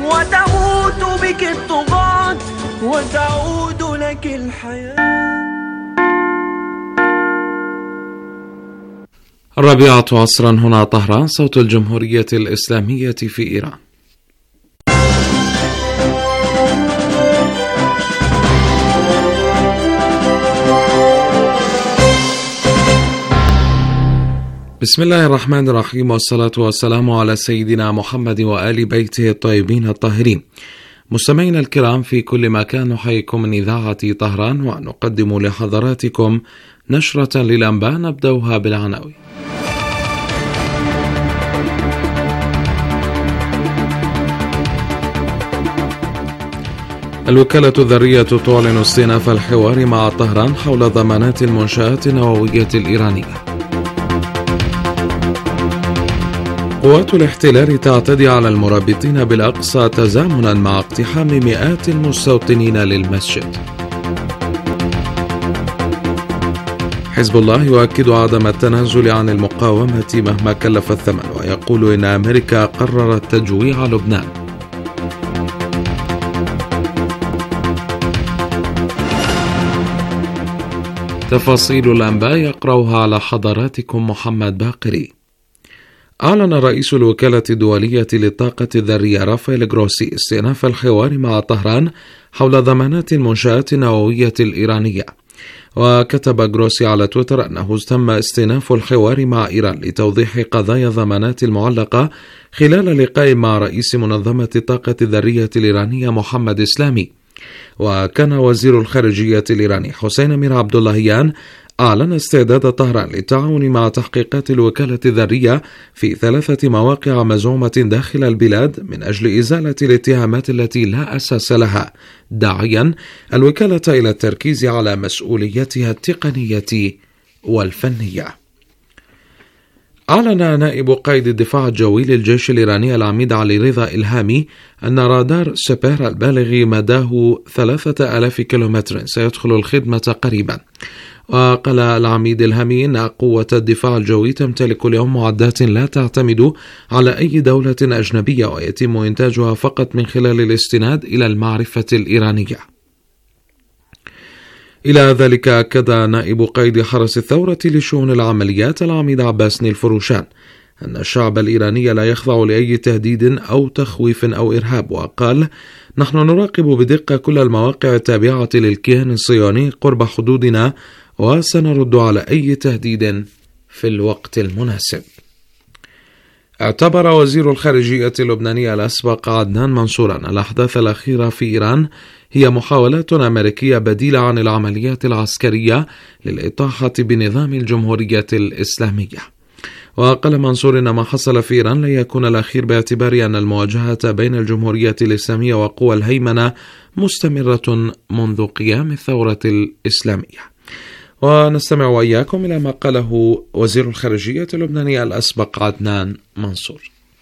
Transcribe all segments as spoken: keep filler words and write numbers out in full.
وتموت بك الطغاة وتعود لك الحياة. الرابعة عصرا، هنا طهران، صوت الجمهورية الإسلامية في إيران. بسم الله الرحمن الرحيم، والصلاة والسلام على سيدنا محمد وآل بيته الطيبين الطاهرين. مستمعينا الكرام في كل مكان، نحييكم من إذاعة طهران ونقدم لحضراتكم نشرة للأنباء نبدأها بالعناوين. الوكالة الذرية تعلن استئناف الحوار مع طهران حول ضمانات المنشآت النووية الإيرانية. قوات الاحتلال تعتدي على المرابطين بالأقصى تزامنا مع اقتحام مئات المستوطنين للمسجد. حزب الله يؤكد عدم التنازل عن المقاومة مهما كلف الثمن، ويقول إن أمريكا قررت تجويع لبنان. تفاصيل الأنباء يقرأها على حضراتكم محمد باقري. أعلن رئيس الوكالة الدولية للطاقة الذرية رافائيل جروسي استئناف الحوار مع طهران حول ضمانات المنشآت النووية الإيرانية. وكتب جروسي على تويتر أنه تم استئناف الحوار مع إيران لتوضيح قضايا الضمانات المعلقة خلال لقاء مع رئيس منظمة الطاقة الذرية الإيرانية محمد إسلامي. وكان وزير الخارجية الإيراني حسين أمير عبد اللهيان أعلن استعداد طهران للتعاون مع تحقيقات الوكالة الذرية في ثلاثة مواقع مزعومة داخل البلاد من أجل إزالة الاتهامات التي لا أساس لها، داعيا الوكالة إلى التركيز على مسؤوليتها التقنية والفنية. أعلن نائب قائد الدفاع الجوي للجيش الإيراني العميد علي رضا إلهامي أن رادار سبير البالغ مداه ثلاثة آلاف كيلومتر سيدخل الخدمة قريبا. وقال العميد الهامي أن قوة الدفاع الجوي تمتلك اليوم معدات لا تعتمد على أي دولة أجنبية، ويتم إنتاجها فقط من خلال الاستناد إلى المعرفة الإيرانية. إلى ذلك أكد نائب قائد حرس الثورة لشؤون العمليات العميد عباس نيل فروشان أن الشعب الإيراني لا يخضع لأي تهديد أو تخويف أو إرهاب، وقال: نحن نراقب بدقة كل المواقع التابعة للكيان الصهيوني قرب حدودنا، وسنرد على أي تهديد في الوقت المناسب. اعتبر وزير الخارجية اللبناني الأسبق عدنان منصور أن الأحداث الأخيرة في إيران هي محاولات أمريكية بديلة عن العمليات العسكرية للإطاحة بنظام الجمهورية الإسلامية. وقال منصور إن ما حصل في إيران لا يكون الأخير، باعتبار أن المواجهة بين الجمهورية الإسلامية وقوى الهيمنة مستمرة منذ قيام الثورة الإسلامية. ونستمع وإياكم إلى ما قاله وزير الخارجية اللبناني الأسبق عدنان منصور.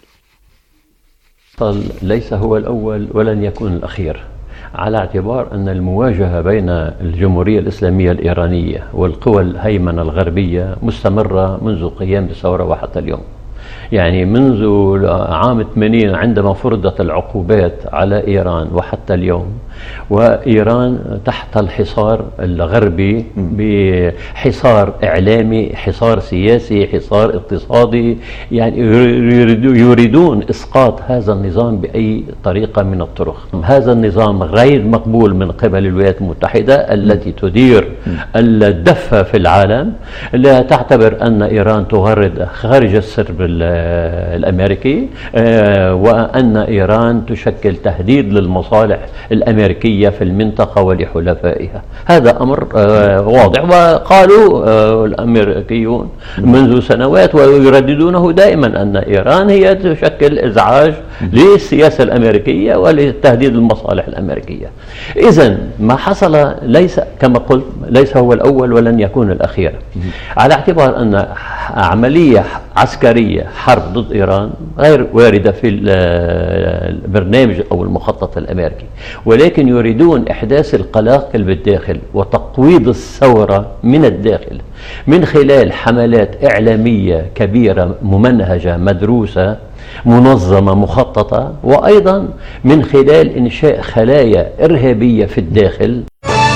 ليس هو الأول ولن يكون الأخير، على اعتبار أن المواجهة بين الجمهورية الإسلامية الإيرانية والقوى الهيمنة الغربية مستمرة منذ قيام الثورة وحتى اليوم. يعني منذ عام ثمانين عندما فرضت العقوبات على إيران وحتى اليوم، وإيران تحت الحصار الغربي بحصار إعلامي، حصار سياسي، حصار اقتصادي، يعني يريدون إسقاط هذا النظام بأي طريقة من الطرق. هذا النظام غير مقبول من قبل الولايات المتحدة التي تدير الدفة في العالم، لا تعتبر أن إيران تغرد خارج السرب الأمريكي، وأن إيران تشكل تهديد للمصالح الأمريكية في المنطقة ولحلفائها. هذا أمر واضح، وقالوا الأمريكيون منذ سنوات ويرددونه دائما أن إيران هي تشكل إزعاج للسياسة الأمريكية ولتهديد المصالح الأمريكية. إذن ما حصل ليس كما قلت ليس هو الأول ولن يكون الأخير، على اعتبار أن عملية عسكرية حرب ضد إيران غير واردة في البرنامج أو المخطط الأمريكي، ولكن يريدون إحداث القلاقل بالداخل وتقويض الثورة من الداخل من خلال حملات إعلامية كبيرة ممنهجة مدروسة منظمة مخططة، وأيضا من خلال إنشاء خلايا إرهابية في الداخل.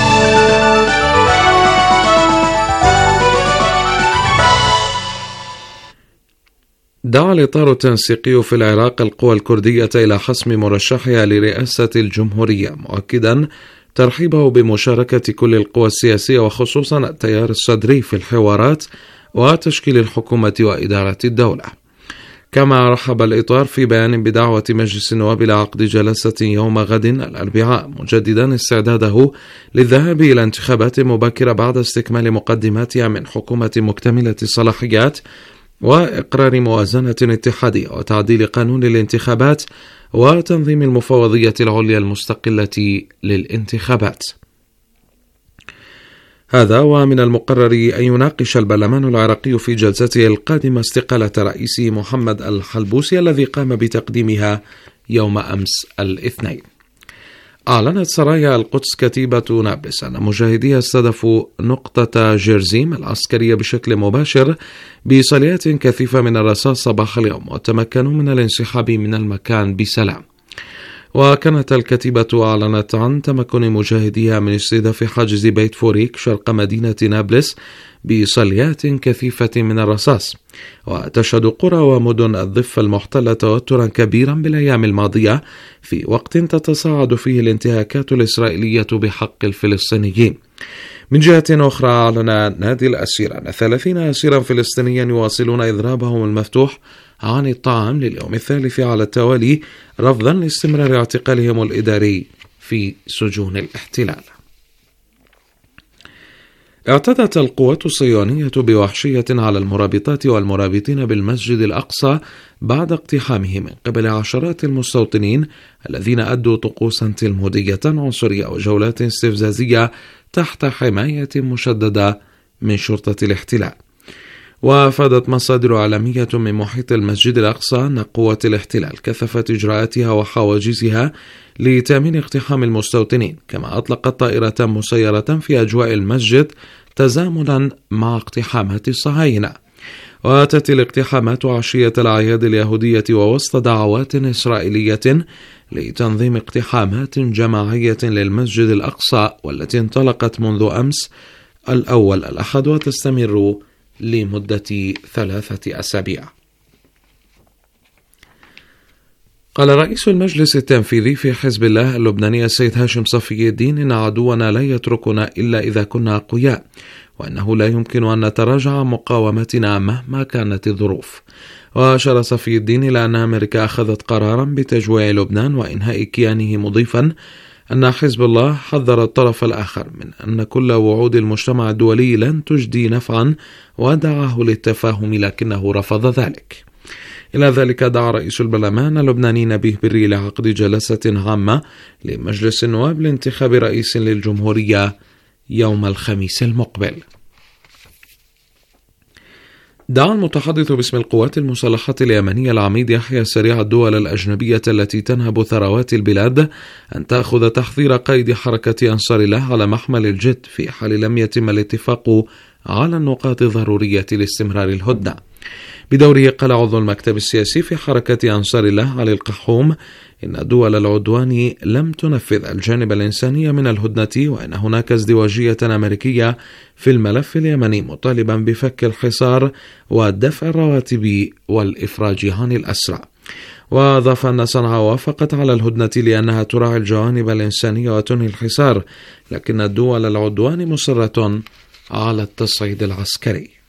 دعا الإطار التنسيقي في العراق القوى الكردية إلى حسم مرشحها لرئاسة الجمهورية، مؤكدا ترحيبه بمشاركة كل القوى السياسية وخصوصا التيار الصدري في الحوارات وتشكيل الحكومة وإدارة الدولة. كما رحب الإطار في بيان بدعوة مجلس النواب لعقد جلسة يوم غد الأربعاء، مجددا استعداده للذهاب إلى انتخابات مبكرة بعد استكمال مقدماتها من حكومة مكتملة الصلاحيات وإقرار موازنة اتحادية وتعديل قانون الانتخابات وتنظيم المفوضية العليا المستقلة للانتخابات. هذا ومن المقرر أن يناقش البرلمان العراقي في جلسته القادمة استقالة رئيسه محمد الحلبوسي الذي قام بتقديمها يوم أمس الاثنين. أعلنت سرايا القدس كتيبة نابلس أن مجاهديها استهدفوا نقطة جرزيم العسكرية بشكل مباشر بصليات كثيفة من الرصاص صباح اليوم، وتمكنوا من الانسحاب من المكان بسلام. وكانت الكتيبة أعلنت عن تمكن مجاهديها من استهداف حاجز بيت فوريك شرق مدينة نابلس بصليات كثيفة من الرصاص. وتشهد قرى ومدن الضفة المحتلة توترا كبيرا بالأيام الماضية، في وقت تتصاعد فيه الانتهاكات الإسرائيلية بحق الفلسطينيين. من جهة أخرى، أعلن نادي الأسير أن ثلاثين أسيرا فلسطينيا يواصلون إضرابهم المفتوح عن الطعام لليوم الثالث على التوالي، رفضا لاستمرار اعتقالهم الإداري في سجون الاحتلال. اعتدت القوات الصهيونية بوحشية على المرابطات والمرابطين بالمسجد الأقصى بعد اقتحامه من قبل عشرات المستوطنين الذين أدوا طقوسا تلمودية عنصرية وجولات استفزازية تحت حماية مشددة من شرطة الاحتلال. وافادت مصادر إعلامية من محيط المسجد الأقصى أن قوات الاحتلال كثفت إجراءاتها وحواجزها لتأمين اقتحام المستوطنين، كما أطلقت طائرة مسيرة في أجواء المسجد تزامنا مع اقتحامات الصهاينة. وأتت الاقتحامات عشية الأعياد اليهودية ووسط دعوات إسرائيلية لتنظيم اقتحامات جماعية للمسجد الأقصى، والتي انطلقت منذ أمس الأول الأحد وتستمر لمدة ثلاثة أسابيع. قال رئيس المجلس التنفيذي في حزب الله اللبناني السيد هاشم صفي الدين إن عدونا لا يتركنا إلا إذا كنا أقوياء، وأنه لا يمكن أن نتراجع عن مقاومتنا مهما كانت الظروف. وأشار صفي الدين إلى أن أمريكا أخذت قرارا بتجويع لبنان وإنهاء كيانه، مضيفا أن حزب الله حذر الطرف الآخر من أن كل وعود المجتمع الدولي لن تجدي نفعا ودعاه للتفاهم، لكنه رفض ذلك. إلى ذلك دعا رئيس البرلمان اللبناني نبيه بري لعقد جلسة عامة لمجلس النواب لانتخاب رئيس للجمهورية يوم الخميس المقبل. دعا المتحدث باسم القوات المسلحة اليمنية العميد يحيى سريع الدول الأجنبية التي تنهب ثروات البلاد أن تأخذ تحذير قائد حركة أنصار الله على محمل الجد في حال لم يتم الاتفاق على النقاط الضرورية لاستمرار الهدنة. بدوره قال عضو المكتب السياسي في حركة أنصار الله علي القحوم إن دول العدوان لم تنفذ الجانب الإنساني من الهدنة، وأن هناك ازدواجية أمريكية في الملف اليمني، مطالبا بفك الحصار ودفع الرواتب والإفراج عن الأسرى. وأضاف أن صنعاء وافقت على الهدنة لأنها تراعي الجوانب الإنسانية وتنهي الحصار، لكن الدول العدوان مصرة على التصعيد العسكري.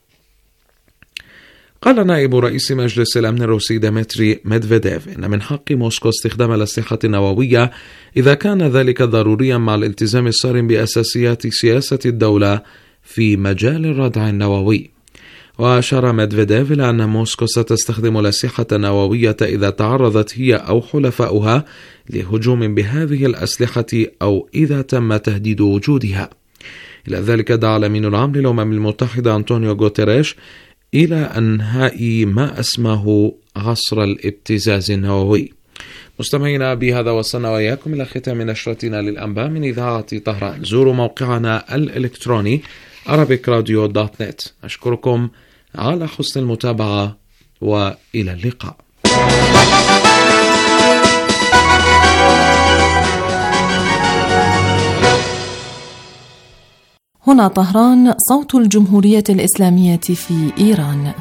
قال نائب رئيس مجلس الأمن الروسي ديمتري ميدفيديف إن من حق موسكو استخدام الأسلحة النووية إذا كان ذلك ضروريا مع الالتزام الصارم بأساسيات سياسة الدولة في مجال الردع النووي. وأشار ميدفيديف إلى أن موسكو ستستخدم الأسلحة النووية إذا تعرضت هي أو حلفاؤها لهجوم بهذه الأسلحة أو إذا تم تهديد وجودها. إلى ذلك دعا الأمين العام للأمم المتحدة أنطونيو غوتيريش إلى أنهاء ما أسماه عصر الابتزاز النووي. مستمعينا، بهذا وصلنا وإياكم إلى ختام نشرتنا للأنباء من إذاعة طهران. زوروا موقعنا الإلكتروني arabic radio dot net. أشكركم على حسن المتابعة وإلى اللقاء. هنا طهران، صوت الجمهورية الإسلامية في إيران.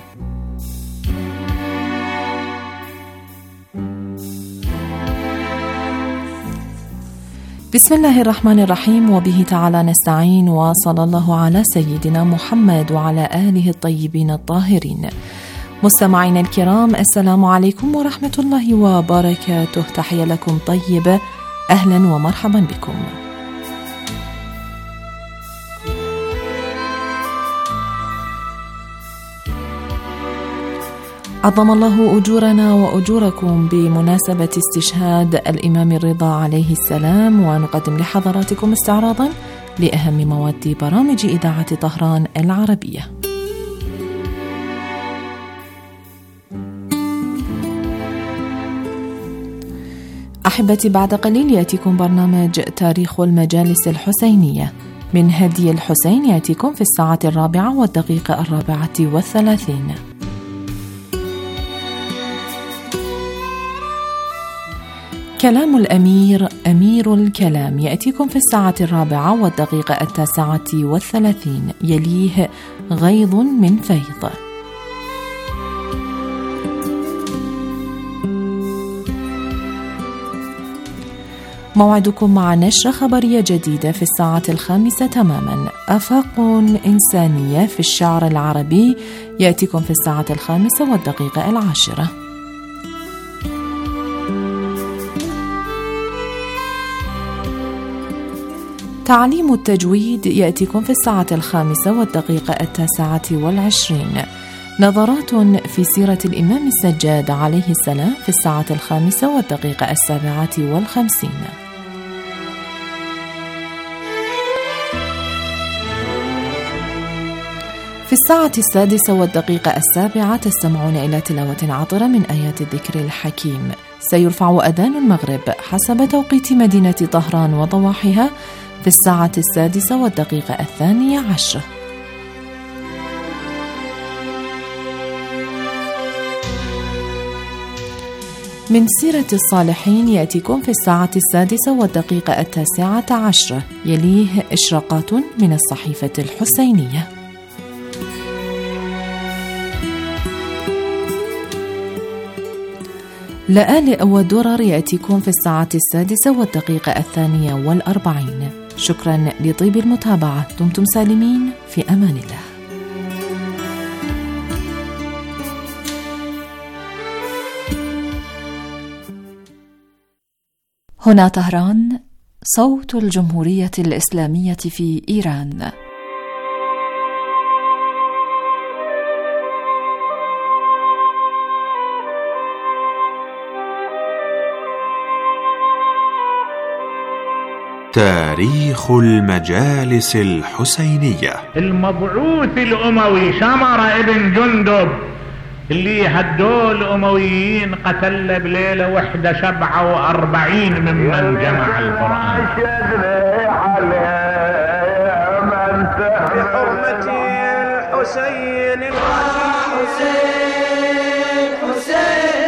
بسم الله الرحمن الرحيم، وبه تعالى نستعين، وصلى الله على سيدنا محمد وعلى آله الطيبين الطاهرين. مستمعينا الكرام، السلام عليكم ورحمة الله وبركاته. تحية لكم طيبة، أهلا ومرحبا بكم. عظم الله أجورنا وأجوركم بمناسبة استشهاد الإمام الرضا عليه السلام، ونقدم لحضراتكم استعراضا لأهم مواد برامج إذاعة طهران العربية. أحبتي، بعد قليل يأتيكم برنامج تاريخ المجالس الحسينية. من هدي الحسين يأتيكم في الساعة الرابعة والدقيقة الرابعة والثلاثين. كلام الأمير أمير الكلام يأتيكم في الساعة الرابعة والدقيقة التاسعة والثلاثين. يليه غيض من فيض. موعدكم مع نشرة خبرية جديدة في الساعة الخامسة تماما. آفاق إنسانية في الشعر العربي يأتيكم في الساعة الخامسة والدقيقة العاشرة. تعليم التجويد يأتيكم في الساعة الخامسة والدقيقة التاسعة والعشرين. نظرات في سيرة الإمام السجاد عليه السلام في الساعة الخامسة والدقيقة السابعة والخمسين. في الساعة السادسة والدقيقة السابعة تستمعون إلى تلاوة عطرة من آيات الذكر الحكيم. سيرفع أذان المغرب حسب توقيت مدينة طهران وضواحيها في الساعة السادسة والدقيقة الثانية عشرة. من سيرة الصالحين يأتيكم في الساعة السادسة والدقيقة التاسعة عشرة. يليه إشراقات من الصحيفة الحسينية. لآلئ والدرر يأتيكم في الساعة السادسة والدقيقة الثانية والأربعين. شكرا لطيب المتابعة، دمتم سالمين، في أمان الله. هنا طهران، صوت الجمهورية الإسلامية في إيران. تاريخ المجالس الحسينية. المبعوث الأموي شمر ابن جندب اللي هدول الأمويين قتل بليلة وحدة سبعة وأربعين ممن جمع القرآن. بحرمة الحسين الحسين حسين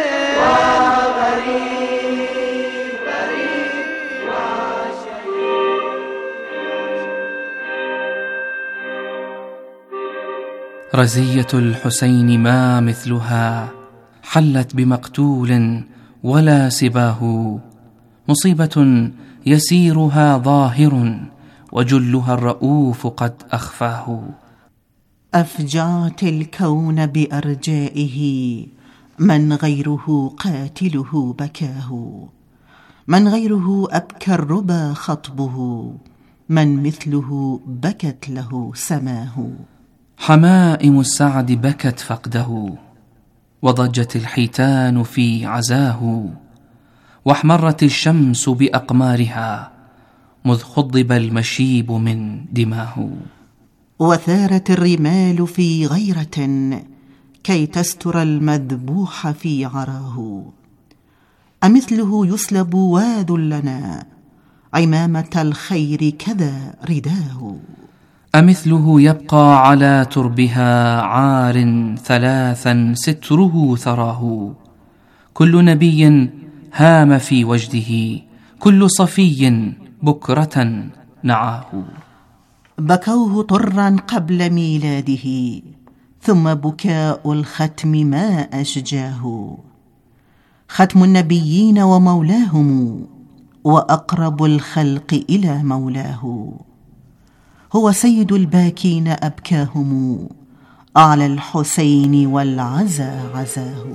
رزية الحسين ما مثلها، حلت بمقتول ولا سباه. مصيبة يسيرها ظاهر، وجلها الرؤوف قد أخفاه. أفجعت الكون بأرجائه، من غيره قاتله بكاه. من غيره أبكى الربا خطبه، من مثله بكت له سماه. حمائم السعد بكت فقده، وضجت الحيتان في عزاه. واحمرت الشمس بأقمارها، مذ خضب المشيب من دماه. وثارت الرمال في غيرة، كي تستر المذبوح في عراه. أمثله يسلب واذلنا، عمامة الخير كذا رداه. أمثله يبقى على تربها، عار ثلاثا ستره ثراه. كل نبي هام في وجده، كل صفي بكرة نعاه. بكوه طرا قبل ميلاده، ثم بكاء الختم ما أشجاه. ختم النبيين ومولاهم، وأقرب الخلق إلى مولاه. هو سيد الباكين أبكاهم، على الحسين والعزا عزاه.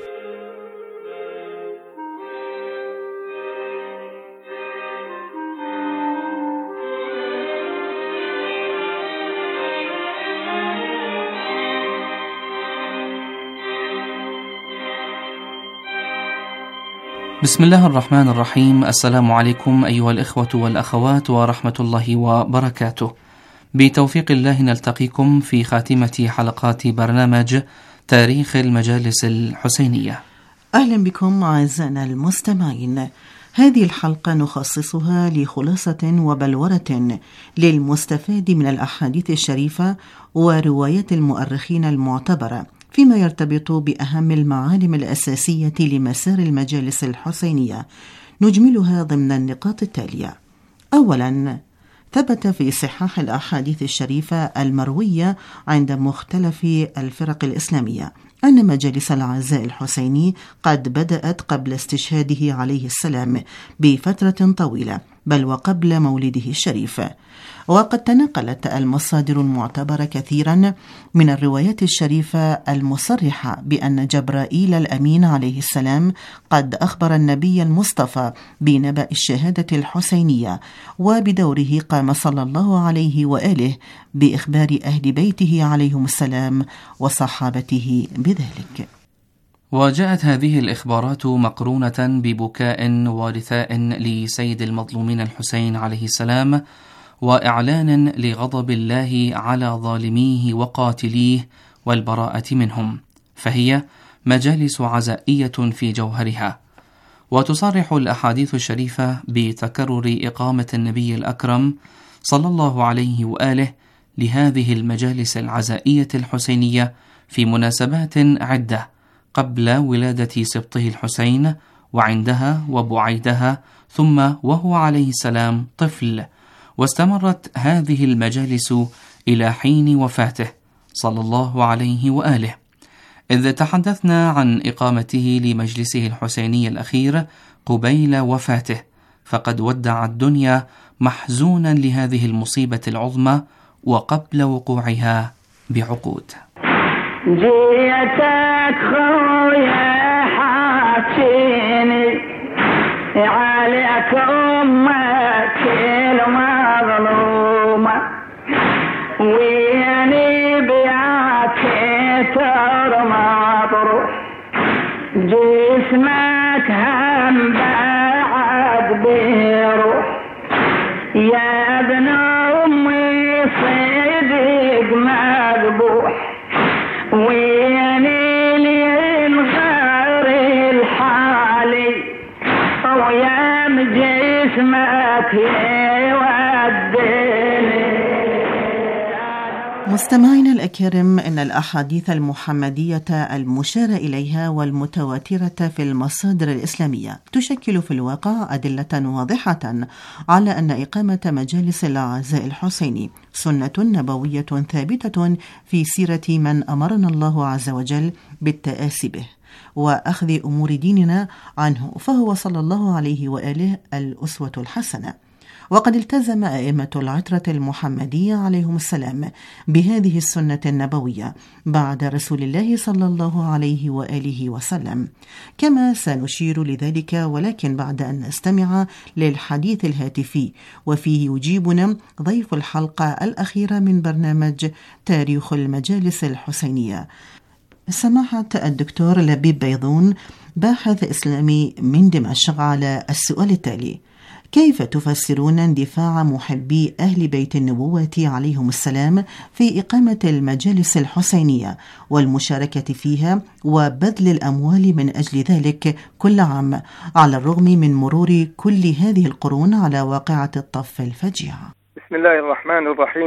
بسم الله الرحمن الرحيم. السلام عليكم أيها الإخوة والأخوات ورحمة الله وبركاته. بتوفيق الله نلتقيكم في خاتمة حلقات برنامج تاريخ المجالس الحسينية. أهلا بكم أعزائنا المستمعين. هذه الحلقة نخصصها لخلاصة وبلورة للمستفاد من الأحاديث الشريفة وروايات المؤرخين المعتبرة فيما يرتبط بأهم المعالم الأساسية لمسار المجالس الحسينية، نجملها ضمن النقاط التالية. أولاً، ثبت في صحاح الأحاديث الشريفة المروية عند مختلف الفرق الإسلامية أن مجالس العزاء الحسيني قد بدأت قبل استشهاده عليه السلام بفترة طويلة، بل وقبل مولده الشريف. وقد تناقلت المصادر المعتبرة كثيرا من الروايات الشريفة المصرحة بأن جبرائيل الأمين عليه السلام قد أخبر النبي المصطفى بنبأ الشهادة الحسينية، وبدوره قام صلى الله عليه وآله بإخبار أهل بيته عليهم السلام وصحابته بذلك. وجاءت هذه الإخبارات مقرونة ببكاء ورثاء لسيد المظلومين الحسين عليه السلام، وإعلان لغضب الله على ظالميه وقاتليه والبراءة منهم، فهي مجالس عزائية في جوهرها. وتصرح الأحاديث الشريفة بتكرر إقامة النبي الأكرم صلى الله عليه وآله لهذه المجالس العزائية الحسينية في مناسبات عدة قبل ولادة سبطه الحسين، وعندها وبعيدها، ثم وهو عليه السلام طفل. واستمرت هذه المجالس إلى حين وفاته صلى الله عليه وآله، إذ تحدثنا عن إقامته لمجلسه الحسيني الأخير قبيل وفاته، فقد ودع الدنيا محزونا لهذه المصيبة العظمى وقبل وقوعها بعقود. جيتك خويا حاكيني عليك أمك المظلومة، ويني بياك ترمضروح جسمك هم بعد بيروح، يا ابن أمي صدق مذبوح، ويني للغير الحالي ويام جسمك يوديني. مستمعينا الأكارم، إن الأحاديث المحمدية المشار إليها والمتواترة في المصادر الإسلامية تشكل في الواقع أدلة واضحة على أن إقامة مجالس العزاء الحسيني سنة نبوية ثابتة في سيرة من أمرنا الله عز وجل بالتآسي به وأخذ أمور ديننا عنه، فهو صلى الله عليه وآله الأسوة الحسنة. وقد التزم أئمة العترة المحمدية عليهم السلام بهذه السنة النبوية بعد رسول الله صلى الله عليه وآله وسلم، كما سنشير لذلك، ولكن بعد أن نستمع للحديث الهاتفي، وفيه يجيبنا ضيف الحلقة الأخيرة من برنامج تاريخ المجالس الحسينية، سماحة الدكتور لبيب بيضون، باحث إسلامي من دمشق، على السؤال التالي: كيف تفسرون اندفاع محبي أهل بيت النبوة عليهم السلام في إقامة المجالس الحسينية والمشاركة فيها وبذل الأموال من أجل ذلك كل عام، على الرغم من مرور كل هذه القرون على واقعة الطف الفجيعة؟ بسم الله الرحمن الرحيم.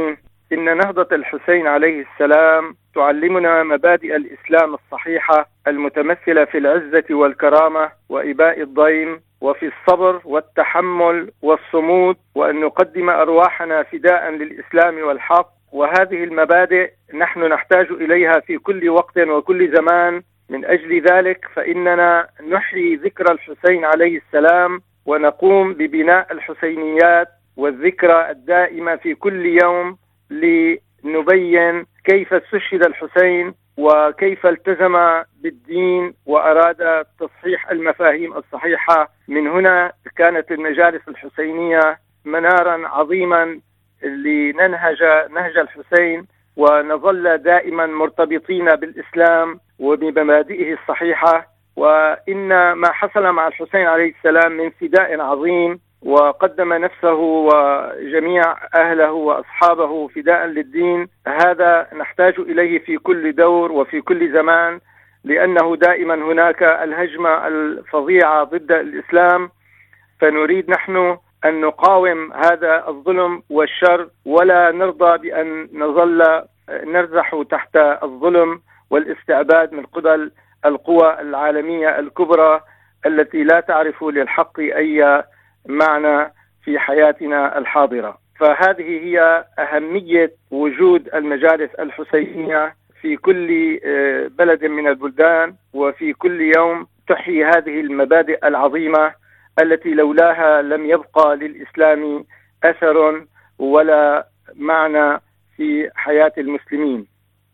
إن نهضة الحسين عليه السلام تعلمنا مبادئ الإسلام الصحيحة المتمثلة في العزة والكرامة وإباء الضيم وفي الصبر والتحمل والصمود، وأن نقدم أرواحنا فداء للإسلام والحق. وهذه المبادئ نحن نحتاج إليها في كل وقت وكل زمان. من أجل ذلك فإننا نحيي ذكرى الحسين عليه السلام ونقوم ببناء الحسينيات والذكرى الدائمة في كل يوم لنبين كيف استشهد الحسين وكيف التزم بالدين وأراد تصحيح المفاهيم الصحيحة. من هنا كانت المجالس الحسينية منارا عظيما لننهج نهج الحسين ونظل دائما مرتبطين بالإسلام وبمبادئه الصحيحة. وإن ما حصل مع الحسين عليه السلام من فداء عظيم، وقدم نفسه وجميع أهله وأصحابه فداء للدين، هذا نحتاج إليه في كل دور وفي كل زمان، لأنه دائما هناك الهجمة الفظيعة ضد الإسلام، فنريد نحن أن نقاوم هذا الظلم والشر، ولا نرضى بأن نظل نرزح تحت الظلم والاستعباد من قبل القوى العالمية الكبرى التي لا تعرف للحق أي معنى في حياتنا الحاضرة. فهذه هي أهمية وجود المجالس الحسينية في كل بلد من البلدان، وفي كل يوم تحيي هذه المبادئ العظيمة التي لولاها لم يبقى للإسلام أثر ولا معنى في حياة المسلمين.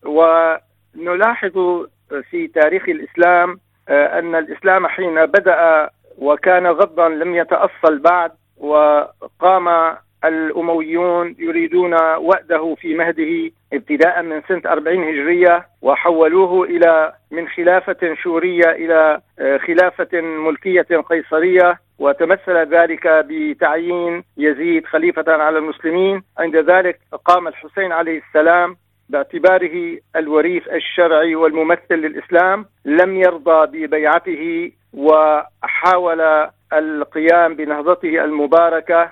ونلاحظ في تاريخ الإسلام أن الإسلام حين بدأ وكان غضا لم يتأصل بعد، وقام الأمويون يريدون وأده في مهده ابتداء من سنة أربعين هجرية، وحولوه إلى من خلافة شورية إلى خلافة ملكية قيصرية، وتمثل ذلك بتعيين يزيد خليفة على المسلمين. عند ذلك قام الحسين عليه السلام باعتباره الوريث الشرعي والممثل للإسلام، لم يرضى ببيعته وحاول القيام بنهضته المباركة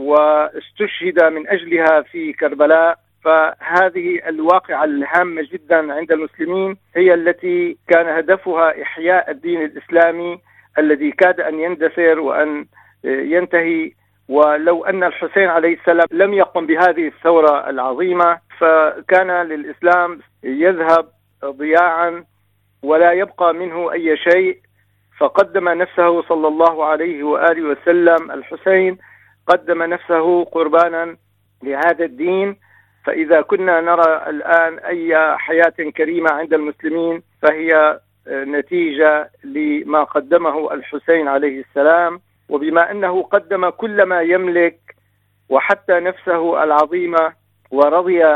واستشهد من أجلها في كربلاء. فهذه الواقعة الهامة جدا عند المسلمين هي التي كان هدفها إحياء الدين الإسلامي الذي كاد أن يندثر وأن ينتهي. ولو أن الحسين عليه السلام لم يقم بهذه الثورة العظيمة فكان للإسلام يذهب ضياعا ولا يبقى منه أي شيء. فقدم نفسه صلى الله عليه وآله وسلم، الحسين قدم نفسه قربانا لهذا الدين. فإذا كنا نرى الآن أي حياة كريمة عند المسلمين فهي نتيجة لما قدمه الحسين عليه السلام. وبما أنه قدم كل ما يملك وحتى نفسه العظيمة، ورضي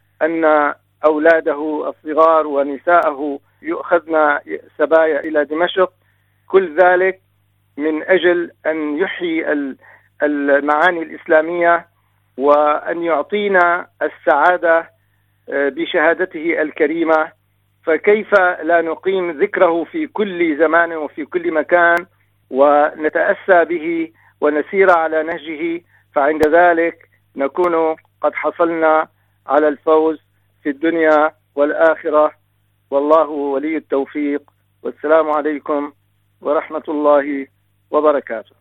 أن أولاده الصغار ونساءه يؤخذن سبايا إلى دمشق، كل ذلك من أجل أن يحيي المعاني الإسلامية وأن يعطينا السعادة بشهادته الكريمة. فكيف لا نقيم ذكره في كل زمان وفي كل مكان ونتأسى به ونسير على نهجه؟ فعند ذلك نكون قد حصلنا على الفوز في الدنيا والآخرة، والله ولي التوفيق. والسلام عليكم ورحمة الله وبركاته.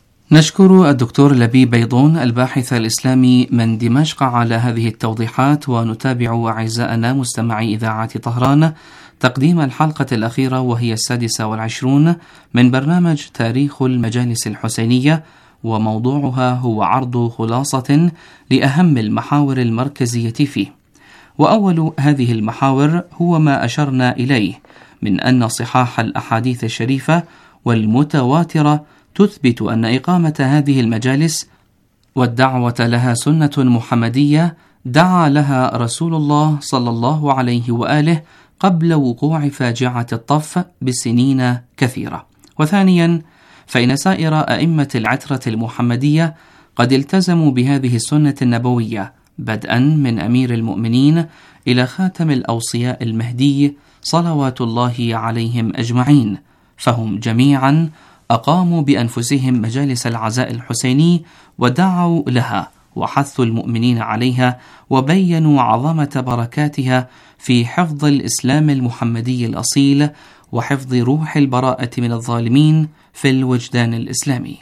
نشكر الدكتور لبيب بيضون الباحث الإسلامي من دمشق على هذه التوضيحات، ونتابع أعزائنا مستمعي إذاعة طهران تقديم الحلقة الأخيرة وهي السادسة والعشرون من برنامج تاريخ المجالس الحسينية، وموضوعها هو عرض خلاصة لأهم المحاور المركزية فيه. وأول هذه المحاور هو ما أشرنا إليه من أن صحاح الأحاديث الشريفة والمتواترة تثبت أن إقامة هذه المجالس والدعوة لها سنة محمدية دعا لها رسول الله صلى الله عليه وآله قبل وقوع فاجعة الطف بسنين كثيرة. وثانيا، فإن سائر أئمة العترة المحمدية قد التزموا بهذه السنة النبوية بدءا من أمير المؤمنين إلى خاتم الأوصياء المهدي صلوات الله عليهم أجمعين، فهم جميعا أقاموا بأنفسهم مجالس العزاء الحسيني ودعوا لها وحث المؤمنين عليها، وبينوا عظمة بركاتها في حفظ الإسلام المحمدي الأصيل وحفظ روح البراءة من الظالمين في الوجدان الإسلامي.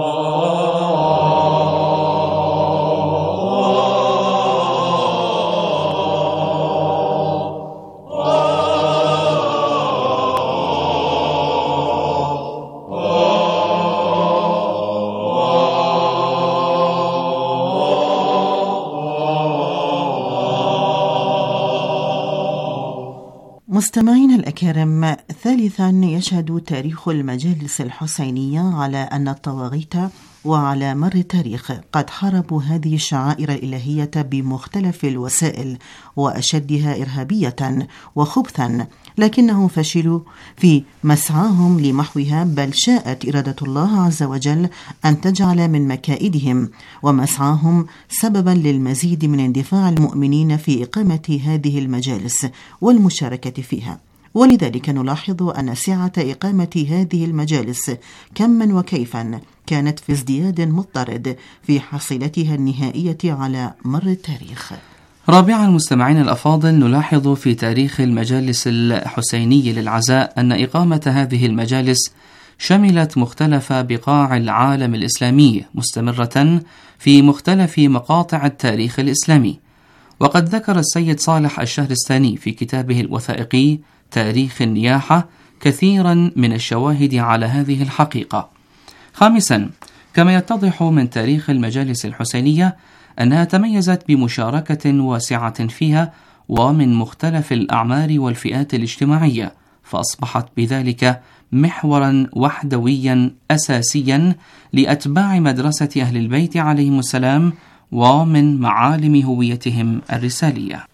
مستمعينا الأكارم، ثالثا يشهد تاريخ المجالس الحسينية على أن الطواغيت وعلى مر التاريخ قد حاربوا هذه الشعائر الإلهية بمختلف الوسائل وأشدها إرهابية وخبثا، لكنهم فشلوا في مسعاهم لمحوها، بل شاءت إرادة الله عز وجل أن تجعل من مكائدهم ومسعاهم سببا للمزيد من اندفاع المؤمنين في إقامة هذه المجالس والمشاركة فيها. ولذلك نلاحظ أن سعة إقامة هذه المجالس كما وكيفا كانت في ازدياد مضطرد في حصيلتها النهائية على مر التاريخ. رابعا مستمعين الأفاضل، نلاحظ في تاريخ المجالس الحسيني للعزاء أن إقامة هذه المجالس شملت مختلف بقاع العالم الإسلامي، مستمرة في مختلف مقاطع التاريخ الإسلامي. وقد ذكر السيد صالح الشهرستاني في كتابه الوثائقي تاريخ النياحة كثيرا من الشواهد على هذه الحقيقة. خامسا، كما يتضح من تاريخ المجالس الحسينية أنها تميزت بمشاركة واسعة فيها ومن مختلف الأعمار والفئات الاجتماعية، فأصبحت بذلك محورا وحدويا أساسيا لأتباع مدرسة أهل البيت عليهم السلام ومن معالم هويتهم الرسالية.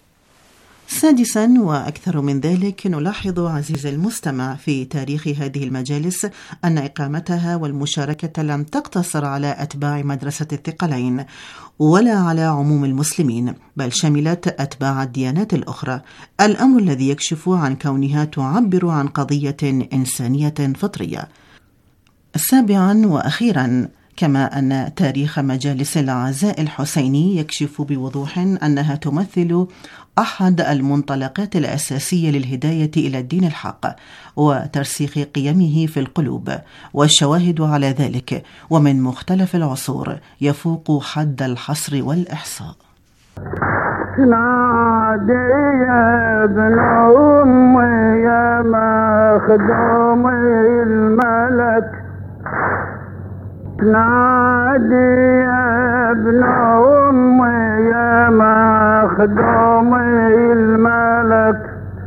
سادسا وأكثر من ذلك، نلاحظ عزيز المستمع في تاريخ هذه المجالس أن إقامتها والمشاركة لم تقتصر على أتباع مدرسة الثقلين ولا على عموم المسلمين، بل شملت أتباع الديانات الأخرى، الأمر الذي يكشف عن كونها تعبر عن قضية إنسانية فطرية. سابعا وأخيرا، كما أن تاريخ مجالس العزاء الحسيني يكشف بوضوح أنها تمثل أحد المنطلقات الأساسية للهداية إلى الدين الحق وترسيخ قيمه في القلوب، والشواهد على ذلك ومن مختلف العصور يفوق حد الحصر والإحصاء. نادي يا ابن أمي يا مخدوم الملك، نادي يا ابن أمي يا مخدوم الملك،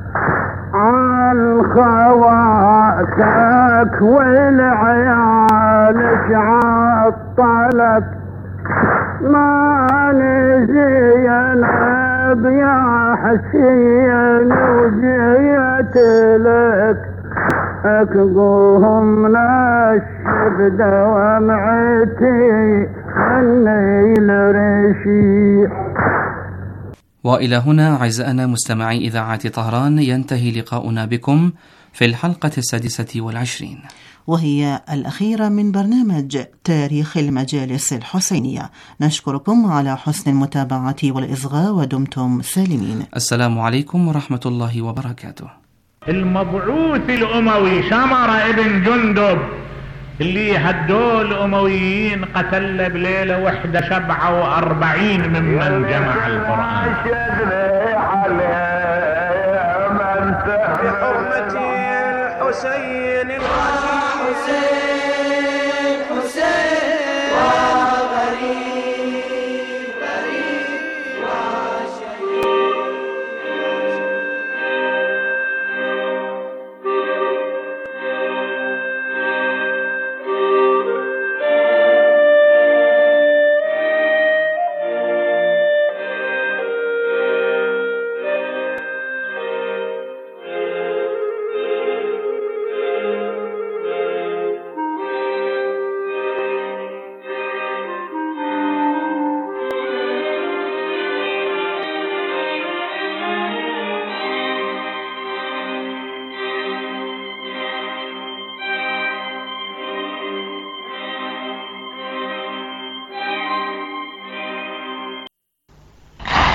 عن خواتك والعيالك عطلك، ما نجي نبي يا حسين وجيت لك، أكقوهم نشف دوامعتي النيل رشيح. وإلى هنا أعزائنا مستمعي إذاعة طهران ينتهي لقاؤنا بكم في الحلقة السادسة والعشرين، وهي الأخيرة من برنامج تاريخ المجالس الحسينية. نشكركم على حسن المتابعة والإصغاء، ودمتم سالمين. السلام عليكم ورحمة الله وبركاته. المبعوث الأموي سمر ابن جندب اللي هدول الأمويين قتل بليلة وحدة سبعة وأربعين ممن جمع القرآن. بحرمة الحسين الحسين حسين وغريب غريب وشهيد.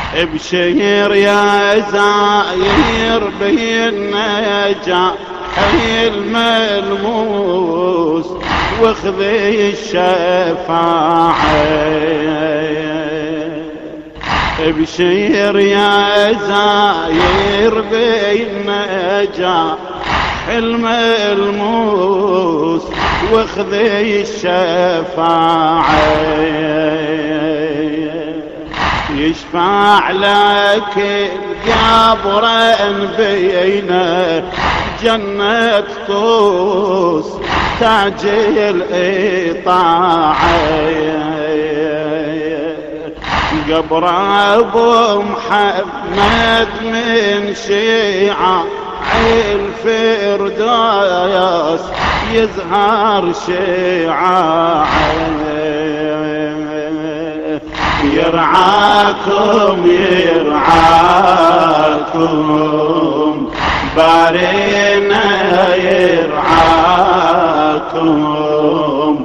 بشير يا زاير بالنجا حي الملموس واخذي الشفاعة بشير يا زاير بالنجا حلم الموس واخذي الشفاعة يشفع لك القبر بينا جنة طوس تاج الإطاعة قبر أبو محمد من شيعة الفردوس يزهر شيعة يرعاكم يرعاكم بارينا يرعاكم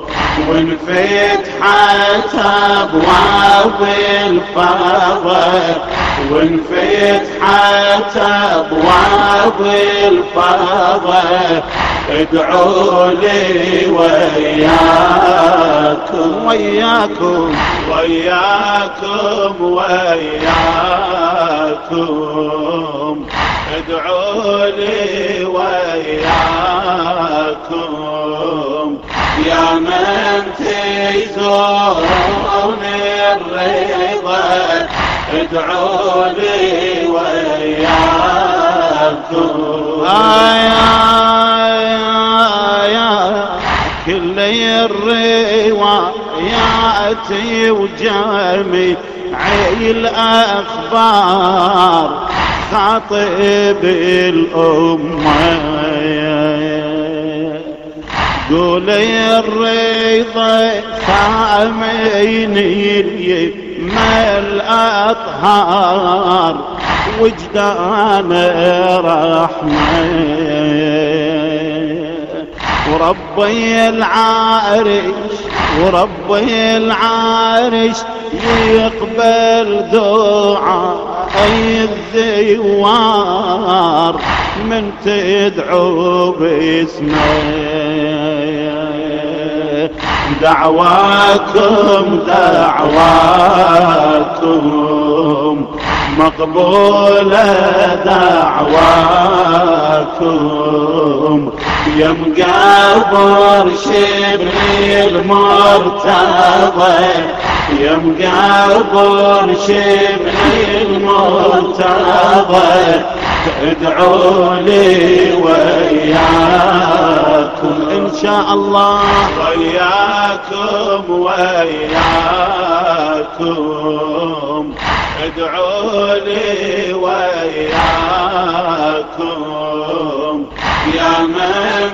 وانفتحت أبواب الفضل وانفتحت أبواب الفضل ادعوا لي وياكم وياكم وياكم وياكم ادعوا لي وياكم يا من تزورون الرضا ادعوا لي وياكم كل الروايات وجامع الأخبار خاطب الأمة قولي الرضا ثامين اليمة الأطهار وجدان رحمة وربي العارش وربي العارش يقبل دعاء الزوار من تدعو باسمه دعواكم دعواكم مقبولة دعواكم يا مقابر شبر المرتضى يا مقابر شبر المرتضى ادعوا لي وياكم إن شاء الله وياكم وياكم ادعوا لي وياكم يا من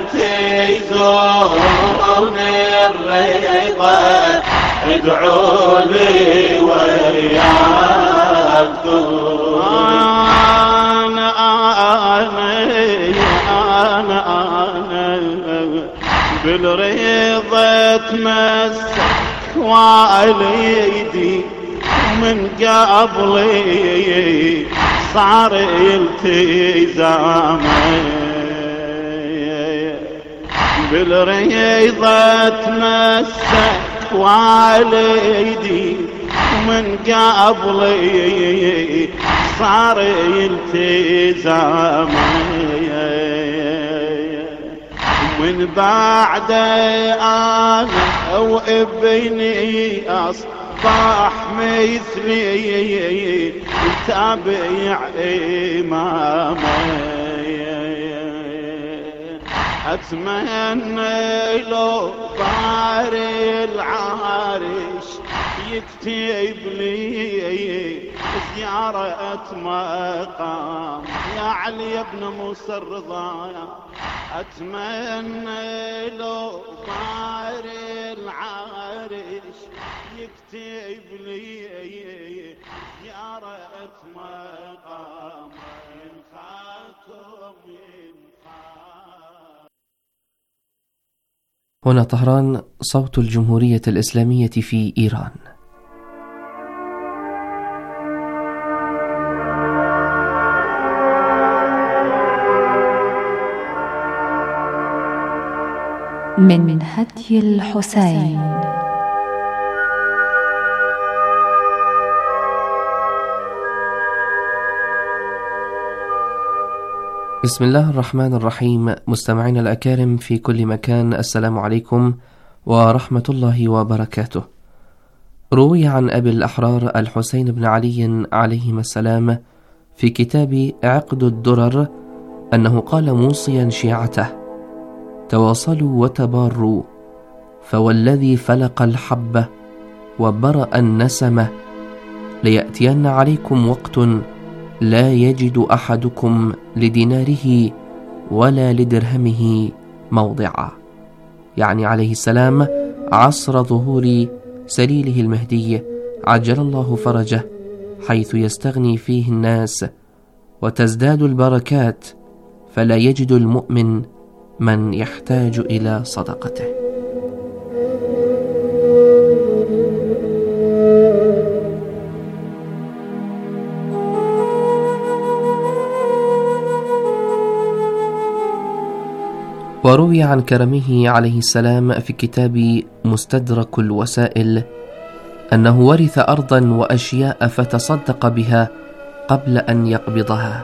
تزورون الرضا ادعوا لي وياكم أنا أنا أنا أنا بالرضا تمسك واليدي من قبلي صار التزامي بالرضا تمسك واليدي من قبلي صار التزامي من بعد انا وابني اصبح مثلي تابع امامي اتمنى لو بار العرش يكتب لي زيارة مقام يا علي ابن موسى الرضا اتمنى لو بار العرش يكتب لي زيارة مقام ينخاكم ينخاكم. هنا طهران، صوت الجمهورية الإسلامية في إيران. من هدي الحسين. بسم الله الرحمن الرحيم. مستمعينا الأكارم في كل مكان، السلام عليكم ورحمة الله وبركاته. روي عن أبي الأحرار الحسين بن علي عليهما السلام في كتاب عقد الدرر أنه قال موصيا شيعته: تواصلوا وتباروا، فوالذي فلق الحبة وبرأ النسمة ليأتين عليكم وقت لا يجد أحدكم لديناره ولا لدرهمه موضعا، يعني عليه السلام عصر ظهور سليله المهدي عجل الله فرجه، حيث يستغني فيه الناس وتزداد البركات، فلا يجد المؤمن من يحتاج إلى صدقته. وروي عن كرمه عليه السلام في كتاب مستدرك الوسائل أنه ورث أرضا وأشياء فتصدق بها قبل أن يقبضها.